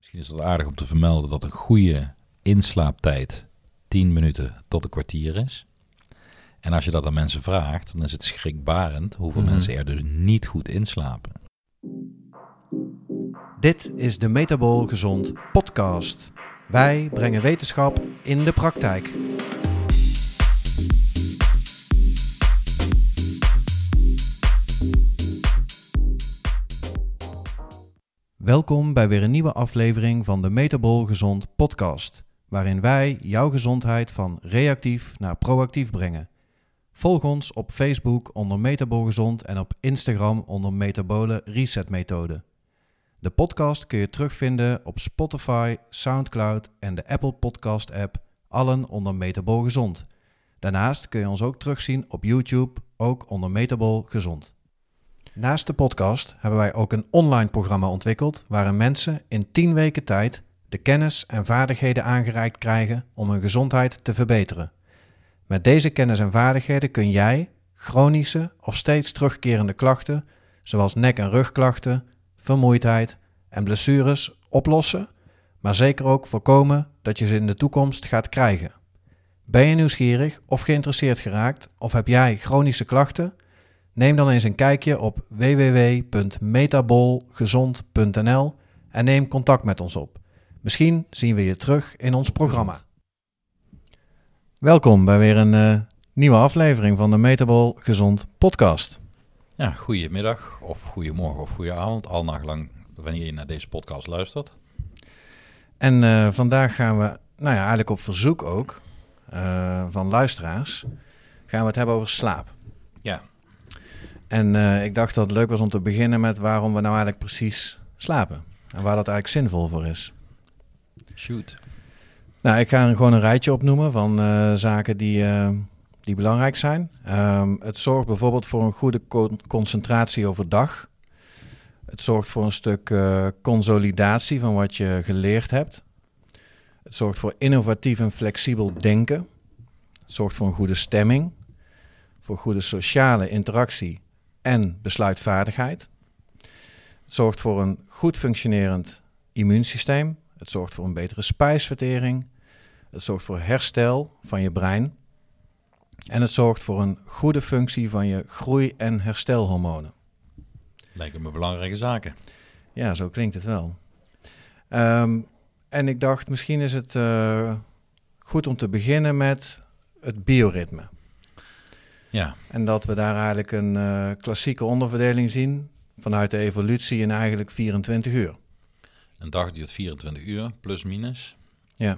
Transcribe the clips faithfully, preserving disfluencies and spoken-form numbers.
Misschien is het aardig om te vermelden dat een goede inslaaptijd tien minuten tot een kwartier is. En als je dat aan mensen vraagt, dan is het schrikbarend hoeveel mm-hmm. mensen er dus niet goed inslapen. Dit is de Metabool Gezond podcast. Wij brengen wetenschap in de praktijk. Welkom bij weer een nieuwe aflevering van de Metabool Gezond podcast, waarin wij jouw gezondheid van reactief naar proactief brengen. Volg ons op Facebook onder Metabool Gezond en op Instagram onder Metabole Reset Methode. De podcast kun je terugvinden op Spotify, Soundcloud en de Apple Podcast app, allen onder Metabool Gezond. Daarnaast kun je ons ook terugzien op YouTube, ook onder Metabool Gezond. Naast de podcast hebben wij ook een online programma ontwikkeld waarin mensen in tien weken tijd de kennis en vaardigheden aangereikt krijgen om hun gezondheid te verbeteren. Met deze kennis en vaardigheden kun jij chronische of steeds terugkerende klachten, zoals nek- en rugklachten, vermoeidheid en blessures oplossen, maar zeker ook voorkomen dat je ze in de toekomst gaat krijgen. Ben je nieuwsgierig of geïnteresseerd geraakt of heb jij chronische klachten? Neem dan eens een kijkje op w w w punt metabolgezond punt n l en neem contact met ons op. Misschien zien we je terug in ons programma. Welkom bij weer een uh, nieuwe aflevering van de Metabool Gezond podcast. Ja, goedemiddag of goedemorgen of goedenavond, al nagelang wanneer je naar deze podcast luistert. En uh, vandaag gaan we, nou ja, eigenlijk op verzoek ook uh, van luisteraars, gaan we het hebben over slaap. Ja. En uh, ik dacht dat het leuk was om te beginnen met waarom we nou eigenlijk precies slapen. En waar dat eigenlijk zinvol voor is. Shoot. Nou, ik ga er gewoon een rijtje opnoemen van uh, zaken die, uh, die belangrijk zijn. Um, het zorgt bijvoorbeeld voor een goede co- concentratie overdag. Het zorgt voor een stuk uh, consolidatie van wat je geleerd hebt. Het zorgt voor innovatief en flexibel denken. Het zorgt voor een goede stemming. Voor goede sociale interactie en besluitvaardigheid. Het zorgt voor een goed functionerend immuunsysteem. Het zorgt voor een betere spijsvertering. Het zorgt voor herstel van je brein. En het zorgt voor een goede functie van je groei- en herstelhormonen. Lijken me belangrijke zaken. Ja, zo klinkt het wel. Um, en ik dacht, misschien is het uh, goed om te beginnen met het bioritme. Ja. En dat we daar eigenlijk een uh, klassieke onderverdeling zien vanuit de evolutie in eigenlijk vierentwintig uur. Een dag duurt vierentwintig uur, plus minus. Ja.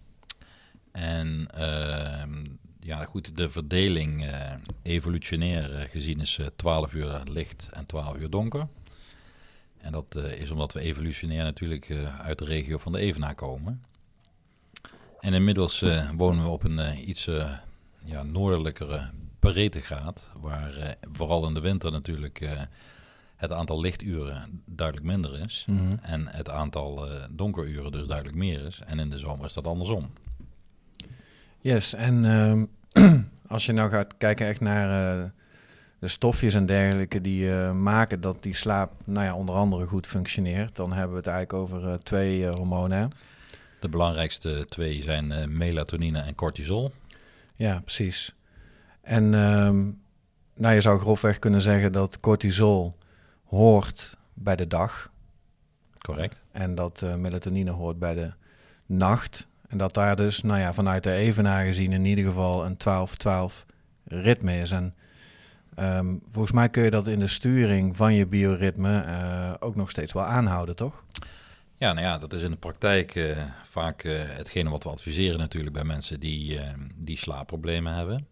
En uh, ja, goed, de verdeling uh, evolutionair uh, gezien is uh, twaalf uur licht en twaalf uur donker. En dat uh, is omdat we evolutionair natuurlijk uh, uit de regio van de Evenaar komen. En inmiddels uh, wonen we op een uh, iets uh, ja, noordelijkere breedtegraad, waar uh, vooral in de winter natuurlijk uh, het aantal lichturen duidelijk minder is. Mm-hmm. En het aantal uh, donkeruren dus duidelijk meer is. En in de zomer is dat andersom. Yes, en uh, als je nou gaat kijken echt naar uh, de stofjes en dergelijke die uh, maken dat die slaap, nou ja, onder andere goed functioneert, dan hebben we het eigenlijk over uh, twee uh, hormonen. Hè? De belangrijkste twee zijn uh, melatonine en cortisol. Ja, precies. En um, nou, je zou grofweg kunnen zeggen dat cortisol hoort bij de dag. Correct. En dat uh, melatonine hoort bij de nacht. En dat daar dus, nou ja, vanuit de Evenaar gezien in ieder geval een twaalf twaalf ritme is. En um, volgens mij kun je dat in de sturing van je bioritme uh, ook nog steeds wel aanhouden, toch? Ja, nou ja, dat is in de praktijk uh, vaak uh, hetgene wat we adviseren natuurlijk bij mensen die, uh, die slaapproblemen hebben.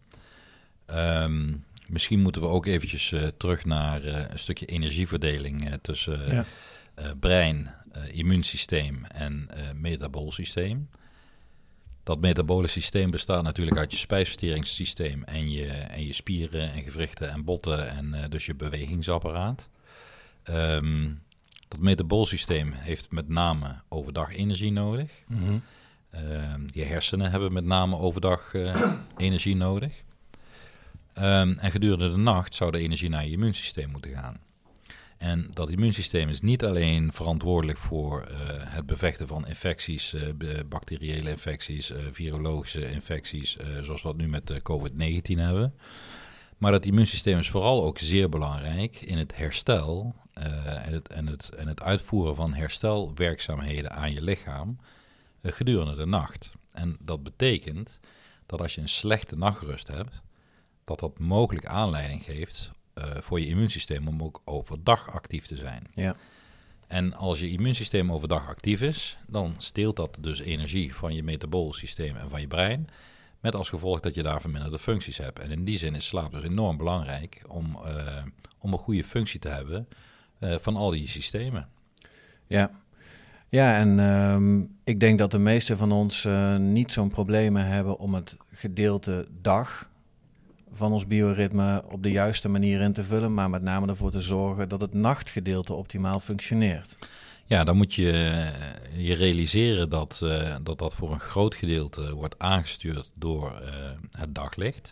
Um, misschien moeten we ook eventjes uh, terug naar uh, een stukje energieverdeling uh, tussen uh, ja. uh, brein, uh, immuunsysteem en uh, metabool systeem. Dat metabole systeem bestaat natuurlijk uit je spijsverteringssysteem en je, en je spieren en gewrichten en botten en uh, dus je bewegingsapparaat. Um, dat metaboolsysteem heeft met name overdag energie nodig. Mm-hmm. Uh, je hersenen hebben met name overdag uh, energie nodig. Um, en gedurende de nacht zou de energie naar je immuunsysteem moeten gaan. En dat immuunsysteem is niet alleen verantwoordelijk voor uh, het bevechten van infecties, uh, bacteriële infecties, uh, virologische infecties, uh, zoals we dat nu met uh, covid negentien hebben. Maar dat immuunsysteem is vooral ook zeer belangrijk in het herstel uh, en, het, en, het, en het uitvoeren van herstelwerkzaamheden aan je lichaam uh, gedurende de nacht. En dat betekent dat als je een slechte nachtrust hebt, dat dat mogelijk aanleiding geeft uh, voor je immuunsysteem om ook overdag actief te zijn. Ja. En als je immuunsysteem overdag actief is, dan steelt dat dus energie van je metabolisch systeem en van je brein, met als gevolg dat je daar verminderde functies hebt. En in die zin is slaap dus enorm belangrijk om, uh, om een goede functie te hebben uh, van al die systemen. Ja, ja en um, ik denk dat de meeste van ons uh, niet zo'n problemen hebben om het gedeelte dag van ons bioritme op de juiste manier in te vullen, maar met name ervoor te zorgen dat het nachtgedeelte optimaal functioneert. Ja, dan moet je je realiseren dat, uh, dat dat voor een groot gedeelte wordt aangestuurd door uh, het daglicht.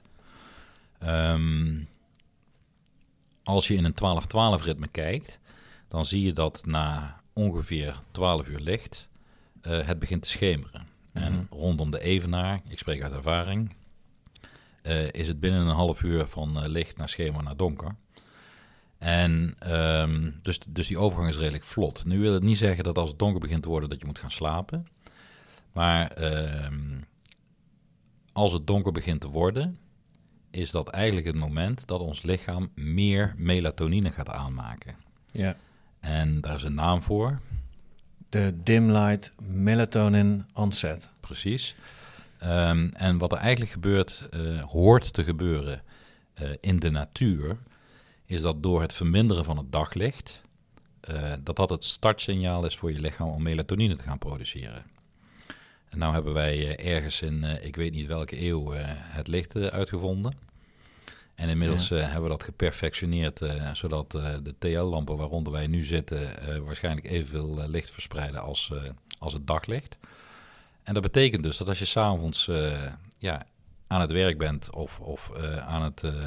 Um, als je in een twaalf twaalf ritme kijkt, dan zie je dat na ongeveer twaalf uur licht uh, het begint te schemeren. Mm-hmm. En rondom de evenaar, ik spreek uit ervaring, uh, is het binnen een half uur van uh, licht naar schemer naar donker. En um, dus, dus die overgang is redelijk vlot. Nu wil het niet zeggen dat als het donker begint te worden dat je moet gaan slapen. Maar um, als het donker begint te worden, is dat eigenlijk het moment dat ons lichaam meer melatonine gaat aanmaken. Ja. En daar is een naam voor. De dim light melatonin onset. Precies. Um, en wat er eigenlijk gebeurt, uh, hoort te gebeuren uh, in de natuur, is dat door het verminderen van het daglicht, uh, dat dat het startsignaal is voor je lichaam om melatonine te gaan produceren. En nou hebben wij uh, ergens in, uh, ik weet niet welke eeuw, uh, het licht uh, uitgevonden. En inmiddels ja. uh, hebben we dat geperfectioneerd, uh, zodat uh, de T L-lampen waaronder wij nu zitten uh, waarschijnlijk evenveel uh, licht verspreiden als, uh, als het daglicht. En dat betekent dus dat als je 's avonds uh, ja, aan het werk bent of, of uh, aan het uh,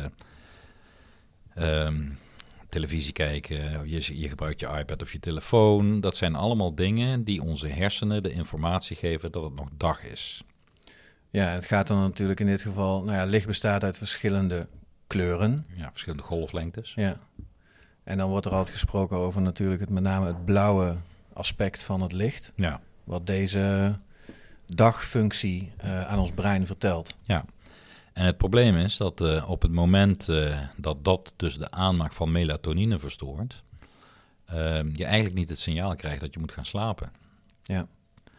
um, televisie kijken, je, je gebruikt je iPad of je telefoon. Dat zijn allemaal dingen die onze hersenen de informatie geven dat het nog dag is. Ja, het gaat dan natuurlijk in dit geval, nou ja, licht bestaat uit verschillende kleuren. Ja, verschillende golflengtes. Ja. En dan wordt er altijd gesproken over natuurlijk het met name het blauwe aspect van het licht. Ja. Wat deze dagfunctie uh, aan ons brein vertelt. Ja. En het probleem is dat uh, op het moment uh, dat dat dus de aanmaak van melatonine verstoort, uh, je eigenlijk niet het signaal krijgt dat je moet gaan slapen. Ja.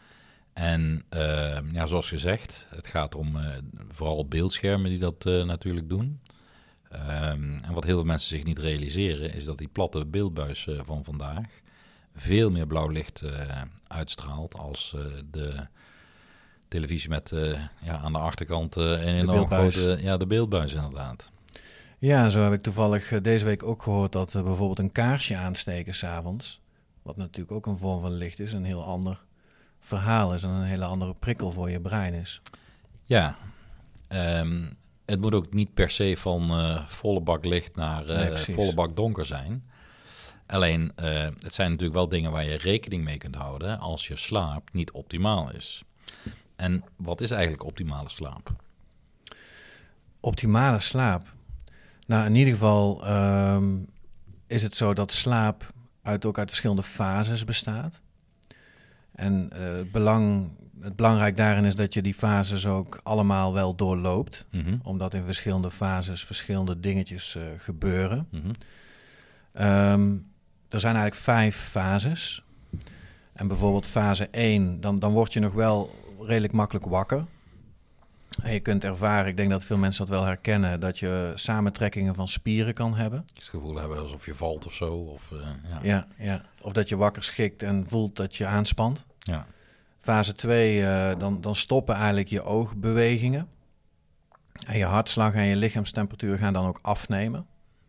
En uh, ja, zoals gezegd, het gaat om uh, vooral beeldschermen die dat uh, natuurlijk doen. Um, en wat heel veel mensen zich niet realiseren, is dat die platte beeldbuis uh, van vandaag veel meer blauw licht uh, uitstraalt als uh, de televisie met uh, ja, aan de achterkant uh, en in de grote, ja, de beeldbuis inderdaad. Ja, zo heb ik toevallig uh, deze week ook gehoord dat uh, bijvoorbeeld een kaarsje aansteken 's avonds, wat natuurlijk ook een vorm van licht is, een heel ander verhaal is en een hele andere prikkel voor je brein is. Ja, um, het moet ook niet per se van uh, volle bak licht naar uh, nee, volle bak donker zijn. Alleen, uh, het zijn natuurlijk wel dingen waar je rekening mee kunt houden als je slaap niet optimaal is. En wat is eigenlijk optimale slaap? Optimale slaap? Nou, in ieder geval um, is het zo dat slaap uit, ook uit verschillende fases bestaat. En uh, het, belang, het belangrijk daarin is dat je die fases ook allemaal wel doorloopt. Mm-hmm. Omdat in verschillende fases verschillende dingetjes uh, gebeuren. Mm-hmm. Um, er zijn eigenlijk vijf fases. En bijvoorbeeld fase één, dan, dan word je nog wel redelijk makkelijk wakker. En je kunt ervaren, ik denk dat veel mensen dat wel herkennen, dat je samentrekkingen van spieren kan hebben. Het gevoel hebben alsof je valt of zo. Of, uh, ja. Ja, ja, of dat je wakker schikt en voelt dat je aanspant. Ja. Fase twee, uh, dan, dan stoppen eigenlijk je oogbewegingen. En je hartslag en je lichaamstemperatuur gaan dan ook afnemen.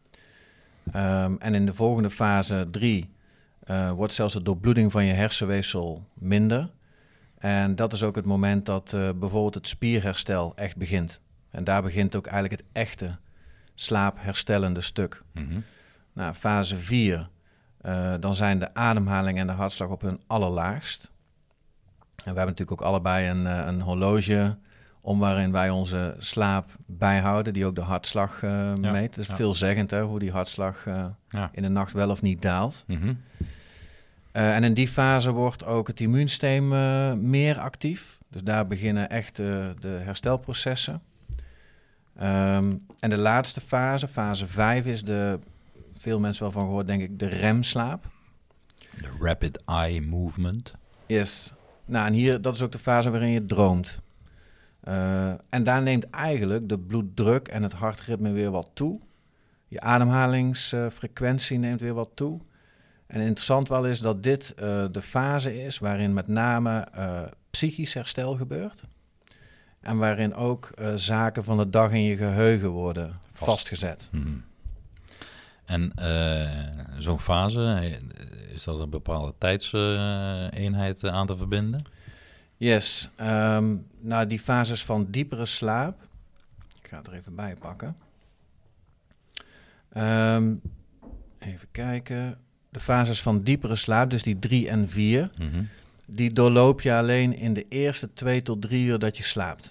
Um, en in de volgende fase drie uh, wordt zelfs de doorbloeding van je hersenweefsel minder. En dat is ook het moment dat uh, bijvoorbeeld het spierherstel echt begint. En daar begint ook eigenlijk het echte slaapherstellende stuk. Mm-hmm. Nou, fase vier, Uh, dan zijn de ademhaling en de hartslag op hun allerlaagst. En we hebben natuurlijk ook allebei een, uh, een horloge om waarin wij onze slaap bijhouden, die ook de hartslag uh, ja, meet. Dat is ja. veelzeggend, hè, hoe die hartslag uh, ja. in de nacht wel of niet daalt. Mm-hmm. Uh, en in die fase wordt ook het immuunsysteem uh, meer actief. Dus daar beginnen echt uh, de herstelprocessen. Um, en de laatste fase, fase vijf, is de, veel mensen wel van gehoord, denk ik, de remslaap. De rapid eye movement. Yes. Nou, en hier, dat is ook de fase waarin je droomt. Uh, en daar neemt eigenlijk de bloeddruk en het hartritme weer wat toe. Je ademhalingsfrequentie uh, neemt weer wat toe. En interessant wel is dat dit uh, de fase is waarin met name uh, psychisch herstel gebeurt. En waarin ook uh, zaken van de dag in je geheugen worden Vast. vastgezet. Mm-hmm. En uh, zo'n fase, is dat een bepaalde tijdseenheid uh, aan te verbinden? Yes. Um, nou, die fases van diepere slaap. Ik ga het er even bij pakken. Um, even kijken. De fases van diepere slaap, dus die drie en vier... Mm-hmm. Die doorloop je alleen in de eerste twee tot drie uur dat je slaapt.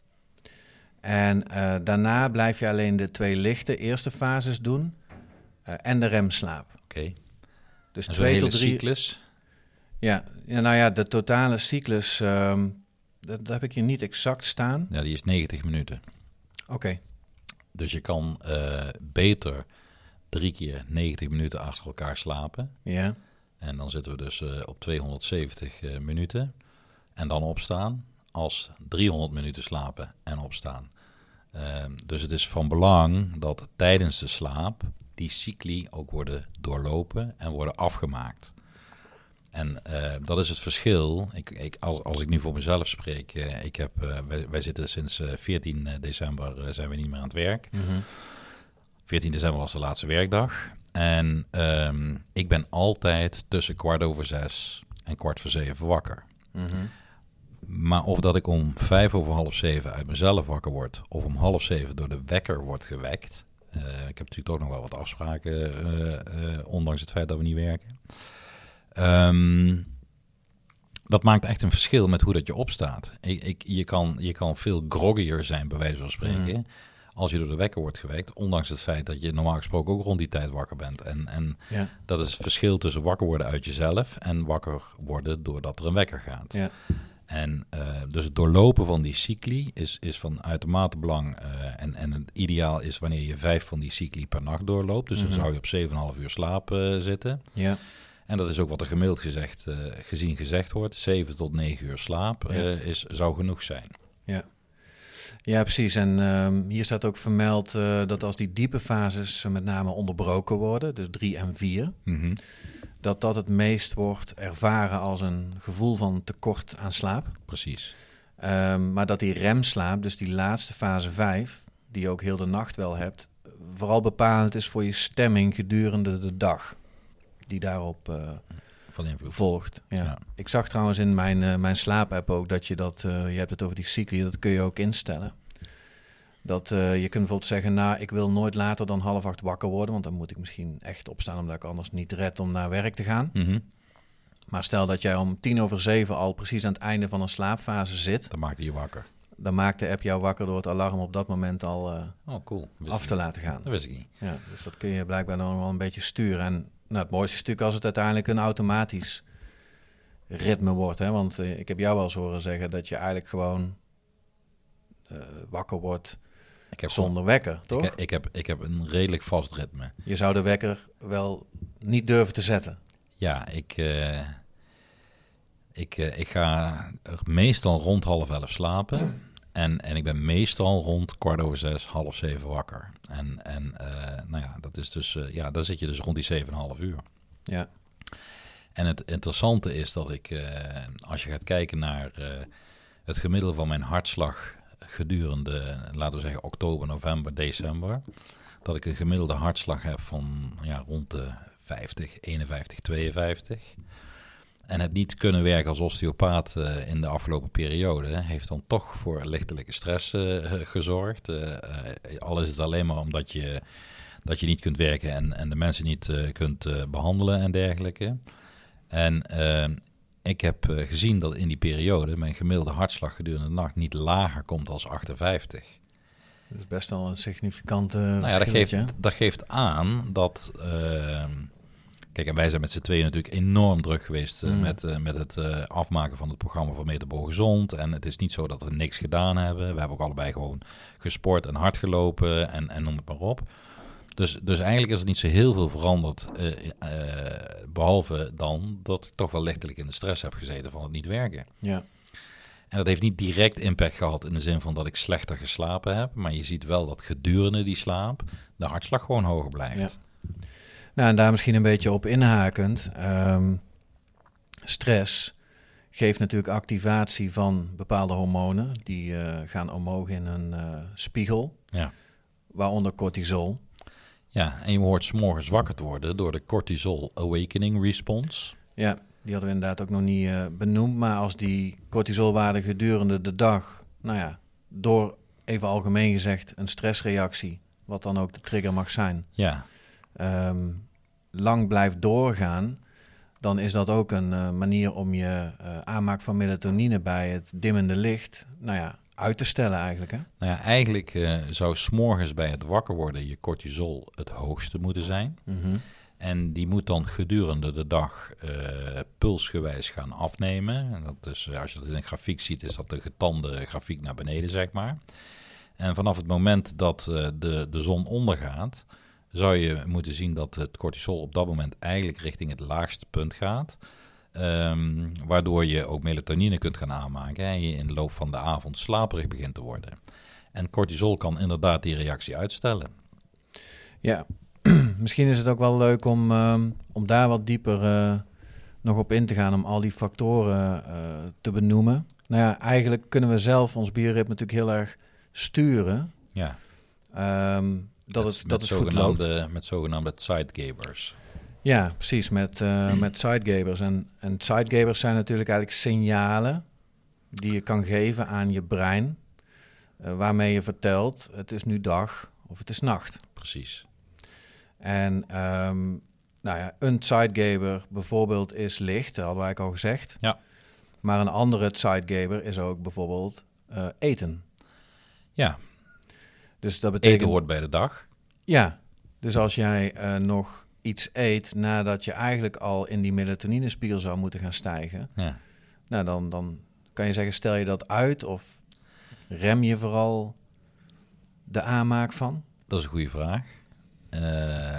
En uh, daarna blijf je alleen de twee lichte eerste fases doen uh, en de remslaap. Oké. Okay. Dus en twee zo'n tot drie. cyclus? Ja, ja, nou ja, de totale cyclus, um, dat, dat heb ik hier niet exact staan. Ja, die is negentig minuten. Oké. Okay. Dus je kan uh, beter drie keer negentig minuten achter elkaar slapen. Ja. En dan zitten we dus uh, op tweehonderdzeventig uh, minuten. En dan opstaan als driehonderd minuten slapen en opstaan. Uh, dus het is van belang dat tijdens de slaap die cycli ook worden doorlopen en worden afgemaakt. En uh, dat is het verschil. Ik, ik, als, als ik nu voor mezelf spreek, uh, ik heb, uh, wij, wij zitten sinds uh, veertien december uh, zijn we niet meer aan het werk. Mm-hmm. veertien december was de laatste werkdag. En um, ik ben altijd tussen kwart over zes en kwart voor zeven wakker. Mm-hmm. Maar of dat ik om vijf over half zeven uit mezelf wakker word, of om half zeven door de wekker wordt gewekt. Uh, ik heb natuurlijk ook nog wel wat afspraken, uh, uh, ondanks het feit dat we niet werken. Um, dat maakt echt een verschil met hoe dat je opstaat. Ik, ik, je, kan, je kan veel groggier zijn, bij wijze van spreken, mm. als je door de wekker wordt gewekt. Ondanks het feit dat je normaal gesproken ook rond die tijd wakker bent. En, en ja. dat is het verschil tussen wakker worden uit jezelf en wakker worden doordat er een wekker gaat. Ja. En uh, dus het doorlopen van die cycli is, is van uitermate belang. Uh, en, en het ideaal is wanneer je vijf van die cycli per nacht doorloopt. Dus mm-hmm. dan zou je op zeven komma vijf uur slaap uh, zitten. Ja. En dat is ook wat er gemiddeld gezegd, uh, gezien gezegd wordt. zeven tot negen uur slaap uh, ja. is, zou genoeg zijn. Ja, ja precies. En um, hier staat ook vermeld uh, dat als die diepe fases uh, met name onderbroken worden, dus drie en vier... Mm-hmm. dat dat het meest wordt ervaren als een gevoel van tekort aan slaap. Precies. Um, maar dat die remslaap, dus die laatste fase vijf, die je ook heel de nacht wel hebt, vooral bepalend is voor je stemming gedurende de dag, die daarop uh, van invloed volgt. Ja. Ja. Ik zag trouwens in mijn, uh, mijn slaapapp ook dat je dat, uh, je hebt het over die cycli, dat kun je ook instellen. Dat uh, je kunt bijvoorbeeld zeggen, nou, ik wil nooit later dan half acht wakker worden, want dan moet ik misschien echt opstaan omdat ik anders niet red om naar werk te gaan. Mm-hmm. Maar stel dat jij om tien over zeven al precies aan het einde van een slaapfase zit. Dan maakt hij je wakker. Dan maakt de app jou wakker door het alarm op dat moment al uh, oh, cool. af te laten gaan. Dat wist ik niet. Ja, dus dat kun je blijkbaar dan wel een beetje sturen. En nou, het mooiste stuk als het uiteindelijk een automatisch ritme wordt. Hè? Want uh, ik heb jou wel eens horen zeggen dat je eigenlijk gewoon uh, wakker wordt ik heb zonder gewoon, wekker, toch? Ik, ik, heb, ik heb een redelijk vast ritme. Je zou de wekker wel niet durven te zetten. Ja, ik, uh, ik, uh, ik ga meestal rond half elf slapen. Mm. En, en ik ben meestal rond kwart over zes, half zeven wakker. En, en uh, nou ja, dat is dus, uh, ja, daar zit je dus rond die zeven komma vijf uur. Ja. En het interessante is dat ik, uh, als je gaat kijken naar uh, het gemiddelde van mijn hartslag gedurende, laten we zeggen, oktober, november, december, dat ik een gemiddelde hartslag heb van ja, rond de vijftig, eenenvijftig, tweeënvijftig. En het niet kunnen werken als osteopaat uh, in de afgelopen periode heeft dan toch voor lichtelijke stress uh, gezorgd. Uh, uh, al is het alleen maar omdat je dat je niet kunt werken en, en de mensen niet uh, kunt uh, behandelen en dergelijke. En uh, ik heb uh, gezien dat in die periode mijn gemiddelde hartslag gedurende de nacht niet lager komt als achtenvijftig. Dat is best wel een significante nou ja, dat geeft, hè? dat geeft aan dat... Uh, kijk, en wij zijn met z'n tweeën natuurlijk enorm druk geweest uh, mm. met, uh, met het uh, afmaken van het programma van Metabol Gezond. En het is niet zo dat we niks gedaan hebben. We hebben ook allebei gewoon gesport en hard gelopen en, en noem het maar op. Dus, dus eigenlijk is er niet zo heel veel veranderd, uh, uh, behalve dan dat ik toch wel lichtelijk in de stress heb gezeten van het niet werken. Ja. En dat heeft niet direct impact gehad in de zin van dat ik slechter geslapen heb, maar je ziet wel dat gedurende die slaap de hartslag gewoon hoger blijft. Ja. Nou, en daar misschien een beetje op inhakend, um, stress geeft natuurlijk activatie van bepaalde hormonen, die uh, gaan omhoog in een uh, spiegel, ja. waaronder cortisol. Ja, en je hoort 's morgens wakker te worden door de cortisol awakening response. Ja, die hadden we inderdaad ook nog niet uh, benoemd. Maar als die cortisolwaarde gedurende de dag, nou ja, door even algemeen gezegd een stressreactie, wat dan ook de trigger mag zijn, ja. um, lang blijft doorgaan, dan is dat ook een uh, manier om je uh, aanmaak van melatonine bij het dimmende licht, nou ja, uit te stellen eigenlijk, hè? Nou ja, eigenlijk uh, zou 's morgens bij het wakker worden je cortisol het hoogste moeten zijn. Mm-hmm. En die moet dan gedurende de dag uh, pulsgewijs gaan afnemen. En dat is, als je dat in een grafiek ziet, is dat de getande grafiek naar beneden, zeg maar. En vanaf het moment dat uh, de, de zon ondergaat, zou je moeten zien dat het cortisol op dat moment eigenlijk richting het laagste punt gaat. Um, waardoor je ook melatonine kunt gaan aanmaken en je in de loop van de avond slaperig begint te worden. En cortisol kan inderdaad die reactie uitstellen. Ja, misschien is het ook wel leuk om, um, om daar wat dieper uh, nog op in te gaan, om al die factoren uh, te benoemen. Nou ja, eigenlijk kunnen we zelf ons bioritme natuurlijk heel erg sturen. Ja. Um, dat met, het, met dat het zogenaamde, goed loopt. Met zogenaamde sidegabers. Ja, precies, met, uh, met sidegabers. En, en sidegabers zijn natuurlijk eigenlijk signalen die je kan geven aan je brein, uh, waarmee je vertelt, het is nu dag of het is nacht. Precies. En um, nou ja, een sidegaber bijvoorbeeld is licht, dat hadden wij al gezegd. Ja. Maar een andere sidegaber is ook bijvoorbeeld uh, eten. Ja. Dus dat betekent... Eten hoort bij de dag. Ja, dus als jij uh, nog iets eet nadat je eigenlijk al in die melatoninespiegel zou moeten gaan stijgen, ja. nou dan, dan kan je zeggen, stel je dat uit of rem je vooral de aanmaak van? Dat is een goede vraag. Uh,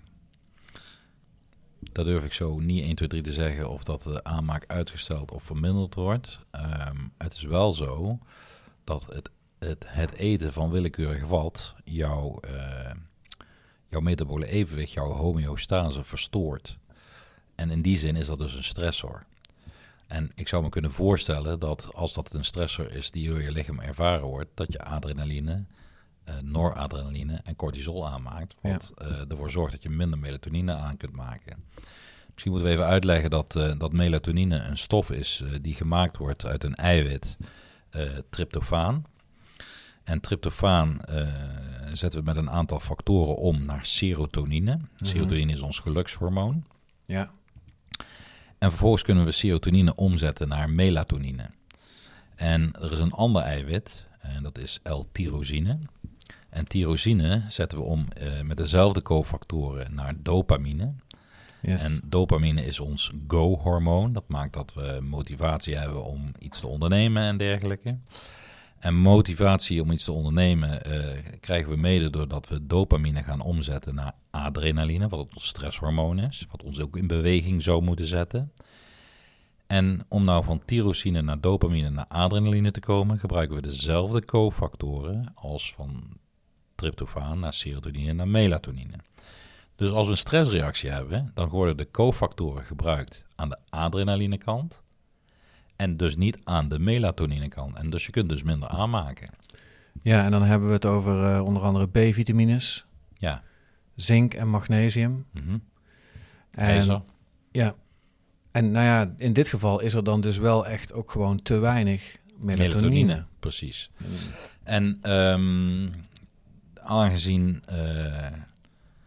daar durf ik zo niet één, twee, drie te zeggen of dat de aanmaak uitgesteld of verminderd wordt. Um, het is wel zo dat het, het, het eten van willekeurige vat jouw, uh, jouw metabole evenwicht, jouw homeostase verstoort. En in die zin is dat dus een stressor. En ik zou me kunnen voorstellen dat als dat een stressor is die door je lichaam ervaren wordt, dat je adrenaline, uh, noradrenaline en cortisol aanmaakt. Wat ja. uh, ervoor zorgt dat je minder melatonine aan kunt maken. Misschien moeten we even uitleggen dat, uh, dat melatonine een stof is uh, die gemaakt wordt uit een eiwit, uh, tryptofaan. En tryptofaan uh, zetten we met een aantal factoren om naar serotonine. Mm-hmm. Serotonine is ons gelukshormoon. Ja. En vervolgens kunnen we serotonine omzetten naar melatonine. En er is een ander eiwit, en dat is L-tyrosine. En tyrosine zetten we om uh, met dezelfde cofactoren naar dopamine. Yes. En dopamine is ons go-hormoon. Dat maakt dat we motivatie hebben om iets te ondernemen en dergelijke. En motivatie om iets te ondernemen uh, krijgen we mede doordat we dopamine gaan omzetten naar adrenaline, wat ons stresshormoon is, wat ons ook in beweging zou moeten zetten. En om nou van tyrosine naar dopamine naar adrenaline te komen, gebruiken we dezelfde cofactoren als van tryptofaan naar serotonine naar melatonine. Dus als we een stressreactie hebben, dan worden de cofactoren gebruikt aan de adrenalinekant en dus niet aan de melatonine-kant. En dus je kunt dus minder aanmaken. Ja, en dan hebben we het over uh, onder andere B-vitamines, ja. zink en magnesium. Mm-hmm. En, IJzer. Ja, en nou ja, in dit geval is er dan dus wel echt ook gewoon te weinig melatonine. melatonine precies. Mm. En um, aangezien uh,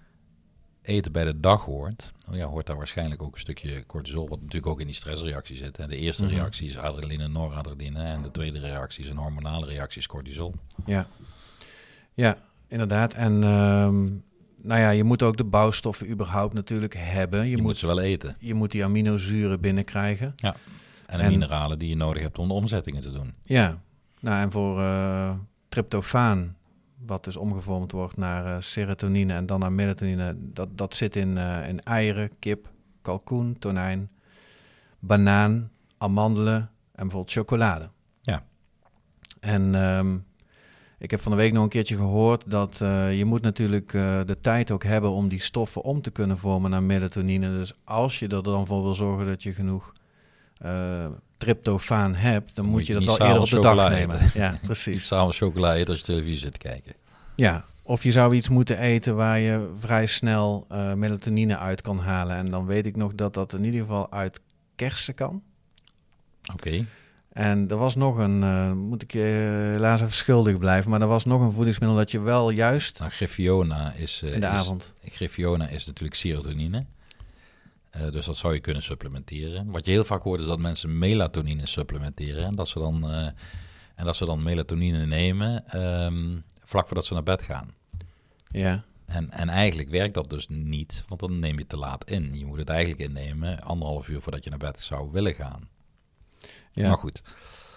eten bij de dag hoort, oh ja, hoort daar waarschijnlijk ook een stukje cortisol, wat natuurlijk ook in die stressreactie zit. Hè. De eerste Mm-hmm. reactie is adrenaline, noradrenaline en de tweede reactie is een hormonale reactie, is cortisol. Ja, ja inderdaad. En um, nou ja, je moet ook de bouwstoffen überhaupt natuurlijk hebben. Je, Je, moet, moet ze wel eten. Je moet die aminozuren binnenkrijgen. Ja, en de En- mineralen die je nodig hebt om de omzettingen te doen. Ja, nou en voor uh, tryptofaan, wat dus omgevormd wordt naar uh, serotonine en dan naar melatonine, dat, dat zit in, uh, in eieren, kip, kalkoen, tonijn, banaan, amandelen en bijvoorbeeld chocolade. Ja. En um, ik heb van de week nog een keertje gehoord dat uh, je moet natuurlijk uh, de tijd ook hebben om die stoffen om te kunnen vormen naar melatonine. Dus als je er dan voor wil zorgen dat je genoeg uh, tryptofaan hebt, dan moet, moet je je dat niet wel eerder op de dag s'avonds nemen. chocola Ja, Niet precies. s'avonds chocola eten als je televisie zit te kijken. Ja, of je zou iets moeten eten waar je vrij snel uh, melatonine uit kan halen. En dan weet ik nog dat dat in ieder geval uit kersen kan. Oké. Okay. En er was nog een, uh, moet ik je helaas even schuldig blijven, maar er was nog een voedingsmiddel dat je wel juist Nou, Griffiona is... Uh, in de is, avond... Griffiona is natuurlijk serotonine. Uh, dus dat zou je kunnen supplementeren. Wat je heel vaak hoort is dat mensen melatonine supplementeren. En dat ze dan, uh, en dat ze dan melatonine nemen um, vlak voordat ze naar bed gaan. Ja. En, en eigenlijk werkt dat dus niet, want dan neem je het te laat in. Je moet het eigenlijk innemen anderhalf uur voordat je naar bed zou willen gaan. Ja. Maar goed,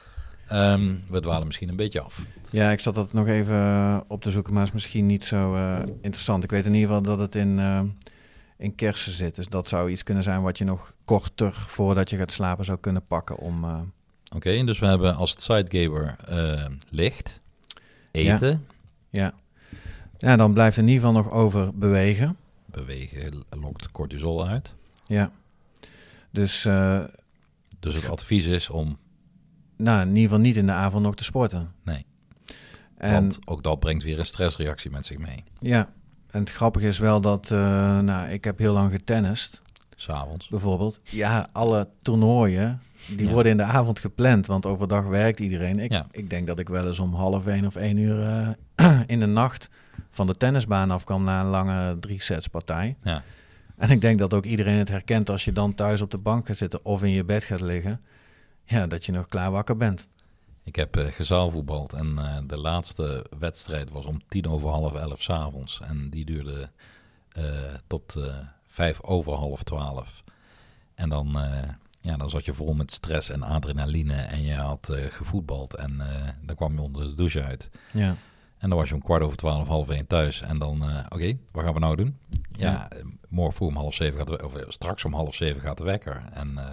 um, we dwalen misschien een beetje af. Ja, ik zat dat nog even op te zoeken, maar is misschien niet zo uh, interessant. Ik weet in ieder geval dat het in, uh, in kersen zit. Dus dat zou iets kunnen zijn wat je nog korter voordat je gaat slapen zou kunnen pakken om... Uh... Oké, okay, dus we hebben als het sidegaber uh, licht, eten. Ja. ja. Ja, dan blijft in ieder geval nog over bewegen. Bewegen lokt cortisol uit. Ja. Dus... Uh, Dus het advies is om... Nou, in ieder geval niet in de avond nog te sporten. Nee. En, Want ook dat brengt weer een stressreactie met zich mee. Ja, en het grappige is wel dat... Uh, nou, ik heb heel lang getennist. 'S Avonds. Bijvoorbeeld. Ja, alle toernooien, die ja. worden in de avond gepland. Want overdag werkt iedereen. Ik, ja. ik denk dat ik wel eens om half één of één uur uh, in de nacht... van de tennisbaan afkwam na een lange drie-sets partij. Ja. En ik denk dat ook iedereen het herkent als je dan thuis op de bank gaat zitten of in je bed gaat liggen. Ja, dat je nog klaar wakker bent. Ik heb uh, gezaalvoetbald en uh, de laatste wedstrijd was om tien over half elf 's avonds. En die duurde uh, tot uh, vijf over half twaalf. En dan, uh, ja, dan zat je vol met stress en adrenaline en je had uh, gevoetbald en uh, dan kwam je onder de douche uit. Ja. En dan was je om kwart over twaalf, half één thuis. En dan, uh, oké, okay, wat gaan we nou doen? Ja, ja. morgen vroeg om half zeven gaat de, of straks om half zeven gaat de wekker. En uh,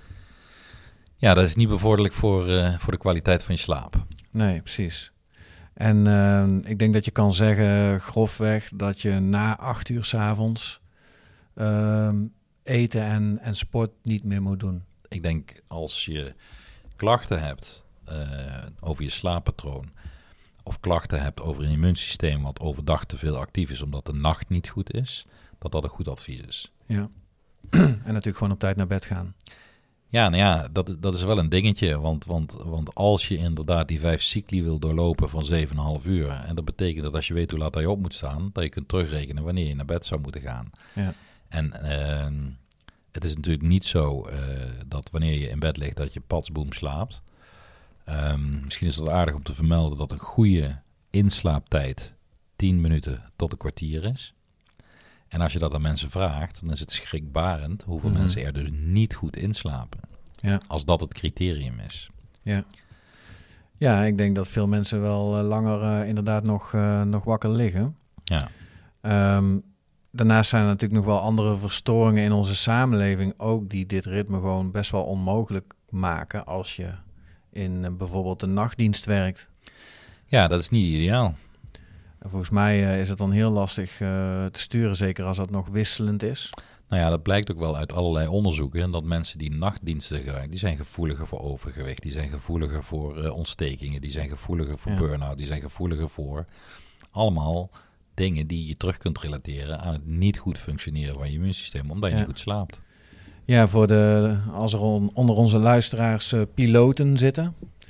ja, dat is niet bevorderlijk voor, uh, voor de kwaliteit van je slaap. Nee, precies. En uh, ik denk dat je kan zeggen, grofweg, dat je na acht uur 's avonds uh, eten en, en sport niet meer moet doen. Ik denk als je klachten hebt uh, over je slaappatroon, of klachten hebt over een immuunsysteem wat overdag te veel actief is omdat de nacht niet goed is, dat dat een goed advies is. Ja, en natuurlijk gewoon op tijd naar bed gaan. Ja, nou ja, dat, dat is wel een dingetje, want, want, want als je inderdaad die vijf cycli wil doorlopen van zeven komma vijf uur, en dat betekent dat als je weet hoe laat je op moet staan, dat je kunt terugrekenen wanneer je naar bed zou moeten gaan. Ja. En uh, het is natuurlijk niet zo uh, dat wanneer je in bed ligt dat je patsboom slaapt. Um, misschien is het aardig om te vermelden dat een goede inslaaptijd tien minuten tot een kwartier is. En als je dat aan mensen vraagt, dan is het schrikbarend hoeveel mm-hmm. mensen er dus niet goed inslapen. Ja. Als dat het criterium is. Ja, ja ik denk dat veel mensen wel uh, langer uh, inderdaad nog, uh, nog wakker liggen. Ja. Um, daarnaast zijn er natuurlijk nog wel andere verstoringen in onze samenleving ook die dit ritme gewoon best wel onmogelijk maken als je in uh, bijvoorbeeld de nachtdienst werkt. Ja, dat is niet ideaal. En volgens mij uh, is het dan heel lastig uh, te sturen, zeker als dat nog wisselend is. Nou ja, dat blijkt ook wel uit allerlei onderzoeken, dat mensen die nachtdiensten gebruiken, die zijn gevoeliger voor overgewicht, die zijn gevoeliger voor uh, ontstekingen, die zijn gevoeliger voor ja. burn-out, die zijn gevoeliger voor allemaal dingen die je terug kunt relateren aan het niet goed functioneren van je immuunsysteem, omdat je ja. niet goed slaapt. Ja, voor de, als er on, onder onze luisteraars uh, piloten zitten,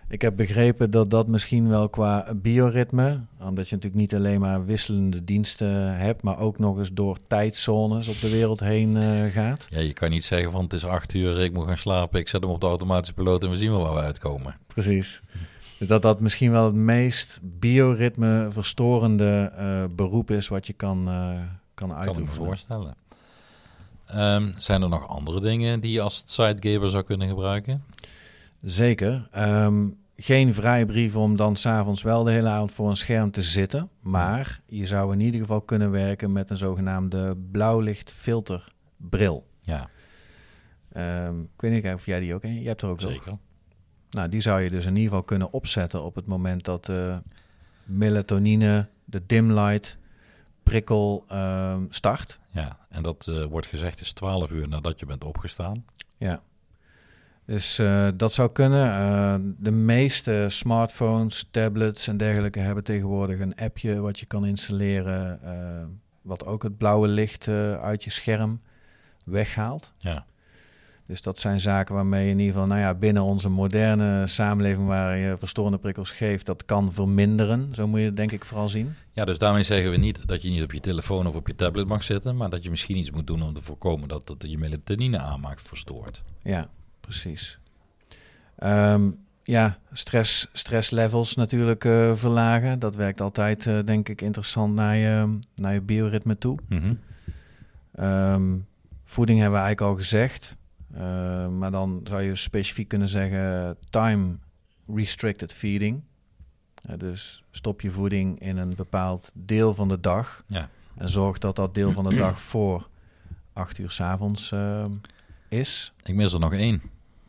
Ik heb begrepen dat dat misschien wel qua bioritme, omdat je natuurlijk niet alleen maar wisselende diensten hebt, maar ook nog eens door tijdzones op de wereld heen uh, gaat. Ja, je kan niet zeggen van het is acht uur, ik moet gaan slapen, ik zet hem op de automatische piloot en we zien wel waar we uitkomen. Precies. Dus dat dat misschien wel het meest bioritme verstorende uh, beroep is wat je kan, uh, kan uitoefenen. Kan ik me voorstellen. Um, zijn er nog andere dingen die je als sidegaber zou kunnen gebruiken? Zeker. Um, geen vrijbrief om dan 's avonds wel de hele avond voor een scherm te zitten. Maar je zou in ieder geval kunnen werken met een zogenaamde blauwlichtfilterbril. Ja. Um, ik weet niet of jij die ook hebt. Je hebt er ook zo. Zeker. Nou, die zou je dus in ieder geval kunnen opzetten op het moment dat de uh, melatonine, de dim light prikkel um, start. Ja, en dat uh, wordt gezegd is twaalf uur nadat je bent opgestaan. Ja. Dus uh, dat zou kunnen. Uh, de meeste smartphones, tablets en dergelijke hebben tegenwoordig een appje wat je kan installeren, uh, wat ook het blauwe licht uh, uit je scherm weghaalt. Ja. Dus dat zijn zaken waarmee je in ieder geval, nou ja, binnen onze moderne samenleving waar je verstorende prikkels geeft, dat kan verminderen. Zo moet je het denk ik vooral zien. Ja, dus daarmee zeggen we niet dat je niet op je telefoon of op je tablet mag zitten, maar dat je misschien iets moet doen om te voorkomen dat dat je melatonine aanmaak verstoort. Ja, precies. Um, ja, stress, stresslevels natuurlijk uh, verlagen. Dat werkt altijd, uh, denk ik, interessant naar je, naar je bioritme toe. Mm-hmm. Um, voeding hebben we eigenlijk al gezegd. Uh, maar dan zou je specifiek kunnen zeggen time restricted feeding. Uh, dus stop je voeding in een bepaald deel van de dag. Ja. En zorg dat dat deel van de dag voor acht uur 's avonds uh, is. Ik mis er nog één.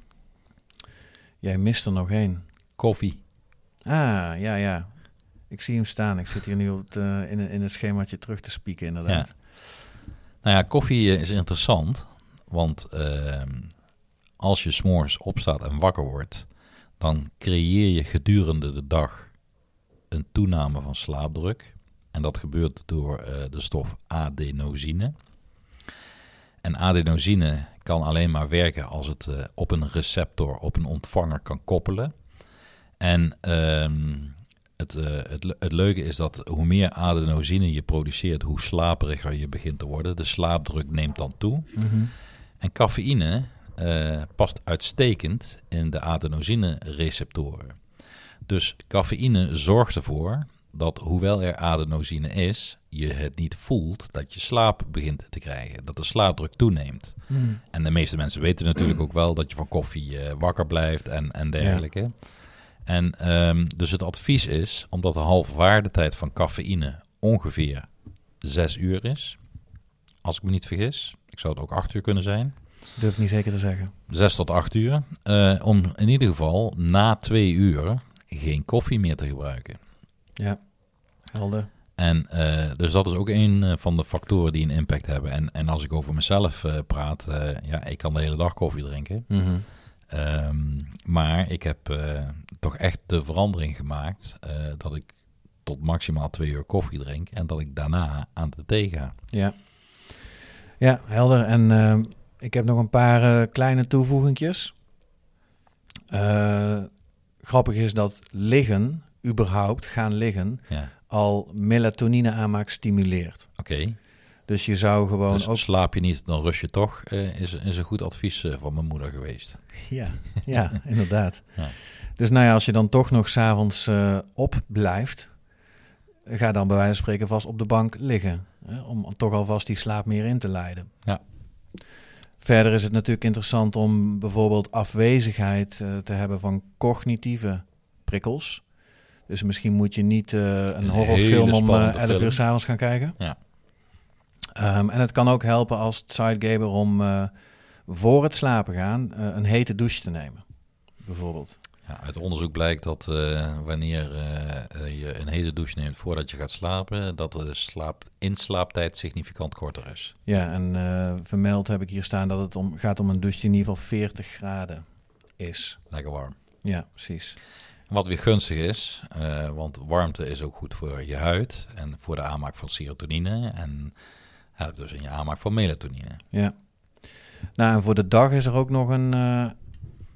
Jij mist er nog één. Koffie. Ah, ja, ja. Ik zie hem staan. Ik zit hier nu op het, uh, in, in het schemaatje terug te spieken, inderdaad. Ja. Nou ja, koffie is interessant. Want uh, als je 's morgens opstaat en wakker wordt, dan creëer je gedurende de dag een toename van slaapdruk. En dat gebeurt door uh, de stof adenosine. En adenosine kan alleen maar werken als het uh, op een receptor, op een ontvanger kan koppelen. En uh, het, uh, het, het leuke is dat hoe meer adenosine je produceert, hoe slaperiger je begint te worden. De slaapdruk neemt dan toe. Mm-hmm. En cafeïne uh, past uitstekend in de adenosine-receptoren. Dus cafeïne zorgt ervoor dat, hoewel er adenosine is, je het niet voelt dat je slaap begint te krijgen. Dat de slaapdruk toeneemt. Mm. En de meeste mensen weten natuurlijk ook wel dat je van koffie uh, wakker blijft en, en dergelijke. Ja. En um, dus het advies is, omdat de halfwaardetijd van cafeïne ongeveer zes uur is, als ik me niet vergis. Ik zou het ook acht uur kunnen zijn. Durf niet zeker te zeggen. Zes tot acht uur. Uh, om in ieder geval na twee uur geen koffie meer te gebruiken. Ja, helder. En uh, dus dat is ook een van de factoren die een impact hebben. En, en als ik over mezelf uh, praat, uh, ja, ik kan de hele dag koffie drinken. Mm-hmm. Um, maar ik heb uh, toch echt de verandering gemaakt uh, dat ik tot maximaal twee uur koffie drink en dat ik daarna aan de thee ga. Ja, ja, helder. En uh, ik heb nog een paar uh, kleine toevoegingjes. Uh, grappig is dat liggen, überhaupt gaan liggen, ja. al melatonine aanmaak stimuleert. Oké. Okay. Dus je zou gewoon dus ook... slaap je niet, dan rust je toch, uh, is, is een goed advies uh, van mijn moeder geweest. Ja, ja inderdaad. Ja. Dus nou ja, als je dan toch nog 's avonds uh, op blijft, ga dan bij wijze van spreken vast op de bank liggen. Hè, om toch alvast die slaap meer in te leiden. Ja. Verder is het natuurlijk interessant om bijvoorbeeld afwezigheid uh, te hebben van cognitieve prikkels. Dus misschien moet je niet uh, een, een horrorfilm om uh, elf uur 's avonds gaan kijken. Ja. Um, en het kan ook helpen als sidegaber om uh, voor het slapen gaan uh, een hete douche te nemen, bijvoorbeeld. Ja, uit onderzoek blijkt dat uh, wanneer uh, je een hete douche neemt voordat je gaat slapen, dat de slaap, inslaaptijd significant korter is. Ja, en uh, vermeld heb ik hier staan dat het om, gaat om een douche die in ieder geval veertig graden is. Lekker warm. Ja, precies. Wat weer gunstig is, uh, want warmte is ook goed voor je huid en voor de aanmaak van serotonine en ja, dus in je aanmaak van melatonine. Ja. Nou, en voor de dag is er ook nog een, uh,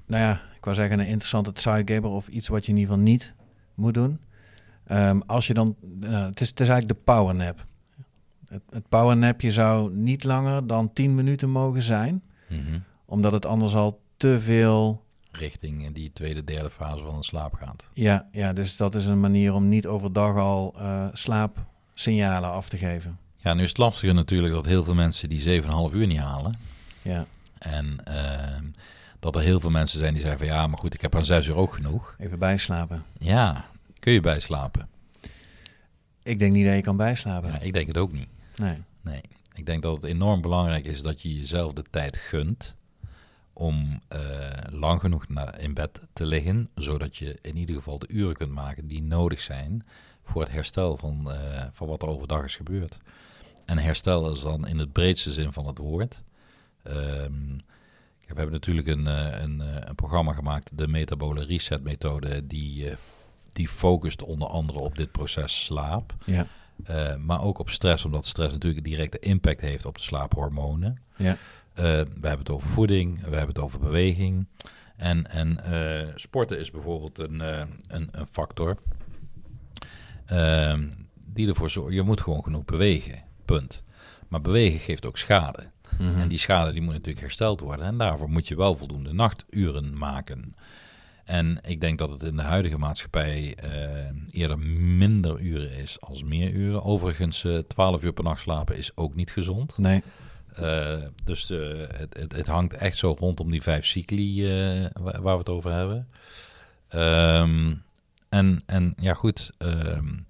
nou ja, ik wou zeggen een interessante sidegaber of iets wat je in ieder geval niet moet doen. Um, als je dan, uh, het, is, het is eigenlijk de powernap. Het, het powernapje zou niet langer dan tien minuten mogen zijn, Mm-hmm. omdat het anders al te veel Richting die tweede, derde fase van de slaap gaat. Ja, ja, dus dat is een manier om niet overdag al uh, slaapsignalen af te geven. Ja, nu is het lastige natuurlijk dat heel veel mensen die zeven komma vijf uur niet halen. Ja. En uh, dat er heel veel mensen zijn die zeggen van ja, maar goed, ik heb aan zes uur ook genoeg. Even bijslapen. Ja, kun je bijslapen? Ik denk niet dat je kan bijslapen. Ja, ik denk het ook niet. Nee. Nee, ik denk dat het enorm belangrijk is dat je jezelf de tijd gunt om uh, lang genoeg na, in bed te liggen, zodat je in ieder geval de uren kunt maken die nodig zijn voor het herstel van, uh, van wat er overdag is gebeurd. En herstel is dan in het breedste zin van het woord. Um, we hebben natuurlijk een, een, een programma gemaakt, de metabole reset methode, die, uh, die focust onder andere op dit proces slaap. Ja. Uh, maar ook op stress, omdat stress natuurlijk een directe impact heeft op de slaaphormonen. Ja. Uh, we hebben het over voeding, we hebben het over beweging. En, en uh, sporten is bijvoorbeeld een, uh, een, een factor uh, die ervoor zorgt, je moet gewoon genoeg bewegen, punt. Maar bewegen geeft ook schade. Mm-hmm. En die schade die moet natuurlijk hersteld worden. En daarvoor moet je wel voldoende nachturen maken. En ik denk dat het in de huidige maatschappij uh, eerder minder uren is als meer uren. Overigens, uh, twaalf uur per nacht slapen is ook niet gezond. Nee. Uh, dus uh, het, het, het hangt echt zo rondom die vijf cycli uh, waar, waar we het over hebben. Um, en, en ja goed, um,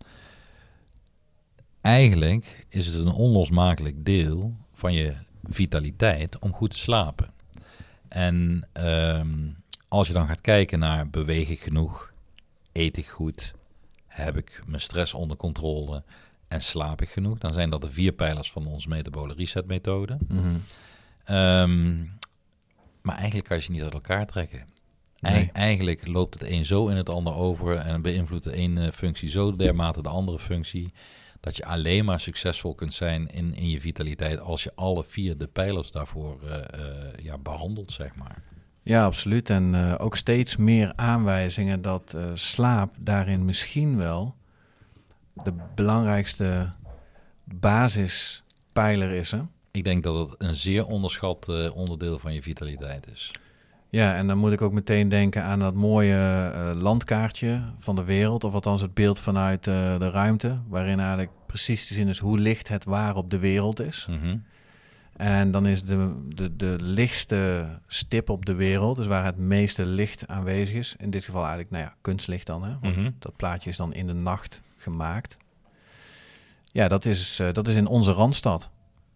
eigenlijk is het een onlosmakelijk deel van je vitaliteit om goed te slapen. En um, als je dan gaat kijken naar beweeg ik genoeg, eet ik goed, heb ik mijn stress onder controle en slaap ik genoeg, dan zijn dat de vier pijlers van onze metabole reset methode. Mm-hmm. Um, maar eigenlijk kan je ze niet uit elkaar trekken. Nee. Eigenlijk loopt het een zo in het ander over en beïnvloedt de ene functie zo dermate de andere functie, dat je alleen maar succesvol kunt zijn in, in je vitaliteit als je alle vier de pijlers daarvoor uh, uh, ja, behandelt, zeg maar. Ja, absoluut. En uh, ook steeds meer aanwijzingen dat uh, slaap daarin misschien wel de belangrijkste basispijler is. Hè? Ik denk dat het een zeer onderschat uh, onderdeel van je vitaliteit is. Ja, en dan moet ik ook meteen denken aan dat mooie uh, landkaartje van de wereld, of althans het beeld vanuit uh, de ruimte, waarin eigenlijk precies te zien is hoe licht het waar op de wereld is. Mm-hmm. En dan is de, de, de lichtste stip op de wereld, dus waar het meeste licht aanwezig is, in dit geval eigenlijk, nou ja, kunstlicht dan, hè? Want mm-hmm. dat plaatje is dan in de nacht gemaakt. Ja, dat is, uh, dat is in onze Randstad.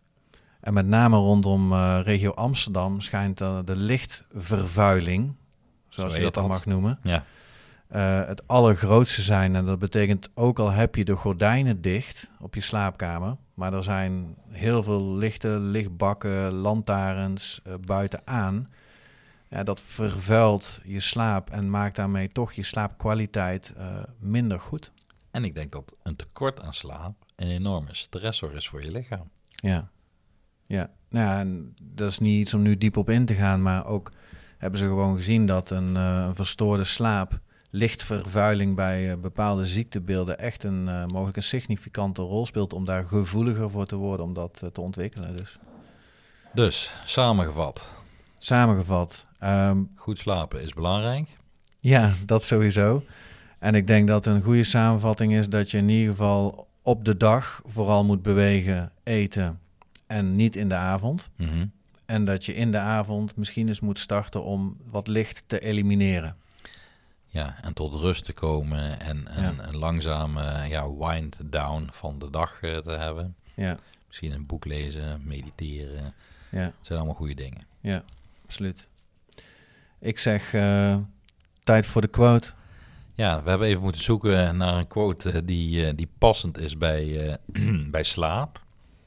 En met name rondom uh, regio Amsterdam schijnt uh, de lichtvervuiling, zoals Zo je dat dan mag noemen, ja. uh, het allergrootste zijn. En dat betekent ook al heb je de gordijnen dicht op je slaapkamer, maar er zijn heel veel lichten, lichtbakken, lantaarns uh, buitenaan. Ja, dat vervuilt je slaap en maakt daarmee toch je slaapkwaliteit uh, minder goed. En ik denk dat een tekort aan slaap een enorme stressor is voor je lichaam. Ja. Ja, nou ja, en dat is niet iets om nu diep op in te gaan, maar ook hebben ze gewoon gezien dat een, uh, een verstoorde slaap, lichtvervuiling bij uh, bepaalde ziektebeelden echt een uh, mogelijk een significante rol speelt om daar gevoeliger voor te worden, om dat uh, te ontwikkelen. Dus, dus samengevat. Samengevat. Um, Goed slapen is belangrijk. Ja, dat sowieso. En ik denk dat een goede samenvatting is dat je in ieder geval op de dag vooral moet bewegen, eten en niet in de avond. Mm-hmm. En dat je in de avond misschien eens moet starten om wat licht te elimineren. Ja, en tot rust te komen en, en ja. een langzame ja, wind down van de dag uh, te hebben. Ja. Misschien een boek lezen, mediteren. Ja. Dat zijn allemaal goede dingen. Ja, absoluut. Ik zeg uh, tijd voor de quote. Ja, we hebben even moeten zoeken naar een quote uh, die, uh, die passend is bij, uh, bij slaap.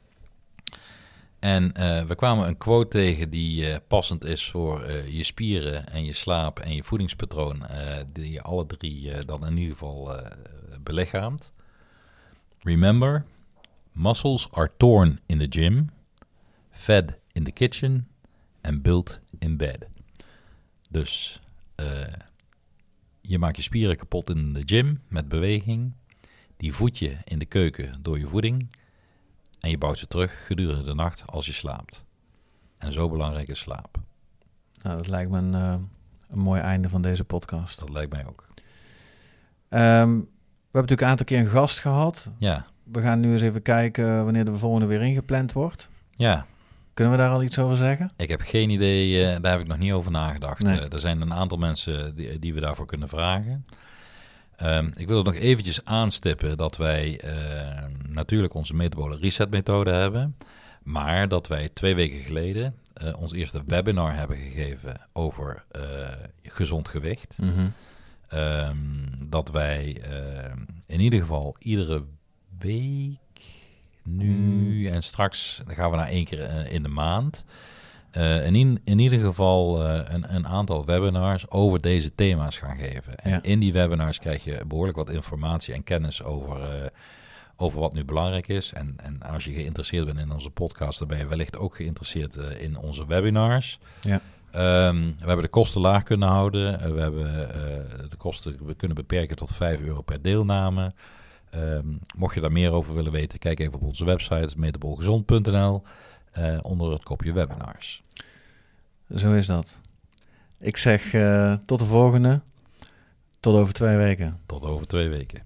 En uh, we kwamen een quote tegen die uh, passend is voor uh, je spieren en je slaap en je voedingspatroon. Uh, die je alle drie uh, dan in ieder geval uh, belichaamt. Remember, muscles are torn in the gym, fed in the kitchen and built in bed. Dus uh, je maakt je spieren kapot in de gym met beweging. Die voed je in de keuken door je voeding. En je bouwt ze terug gedurende de nacht als je slaapt. En zo belangrijk is slaap. Nou, dat lijkt me een, uh, een mooi einde van deze podcast. Dat lijkt mij ook. Um, we hebben natuurlijk een aantal keer een gast gehad. Ja. We gaan nu eens even kijken wanneer de volgende weer ingepland wordt. Ja. Kunnen we daar al iets over zeggen? Ik heb geen idee, uh, daar heb ik nog niet over nagedacht. Nee. Uh, er zijn een aantal mensen die, die we daarvoor kunnen vragen. Um, ik wil er nog eventjes aanstippen dat wij uh, natuurlijk onze metabole reset methode hebben. Maar dat wij twee weken geleden uh, ons eerste webinar hebben gegeven over uh, gezond gewicht. Mm-hmm. Um, dat wij uh, in ieder geval iedere week nu mm. en straks dan gaan we naar één keer uh, in de maand. Uh, in, in ieder geval uh, een, een aantal webinars over deze thema's gaan geven. En ja. in die webinars krijg je behoorlijk wat informatie en kennis over, uh, over wat nu belangrijk is. En, en als je geïnteresseerd bent in onze podcast, dan ben je wellicht ook geïnteresseerd uh, in onze webinars. Ja. Um, we hebben de kosten laag kunnen houden. Uh, we hebben uh, de kosten kunnen beperken tot vijf euro per deelname. Um, mocht je daar meer over willen weten, kijk even op onze website metabolgezond punt n l uh, onder het kopje webinars. Zo is dat. Ik zeg uh, tot de volgende. Tot over twee weken. Tot over twee weken.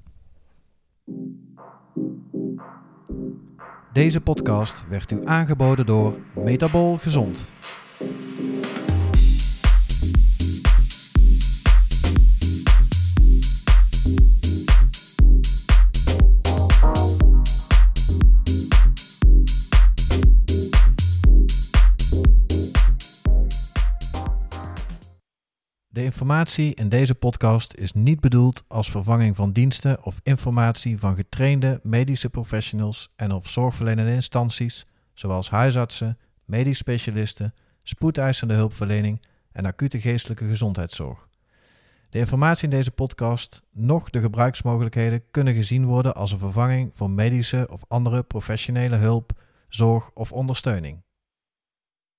Deze podcast werd u aangeboden door Metabol Gezond. De informatie in deze podcast is niet bedoeld als vervanging van diensten of informatie van getrainde medische professionals en of zorgverlenende instanties, zoals huisartsen, medisch specialisten, spoedeisende hulpverlening en acute geestelijke gezondheidszorg. De informatie in deze podcast, noch de gebruiksmogelijkheden kunnen gezien worden als een vervanging voor medische of andere professionele hulp, zorg of ondersteuning.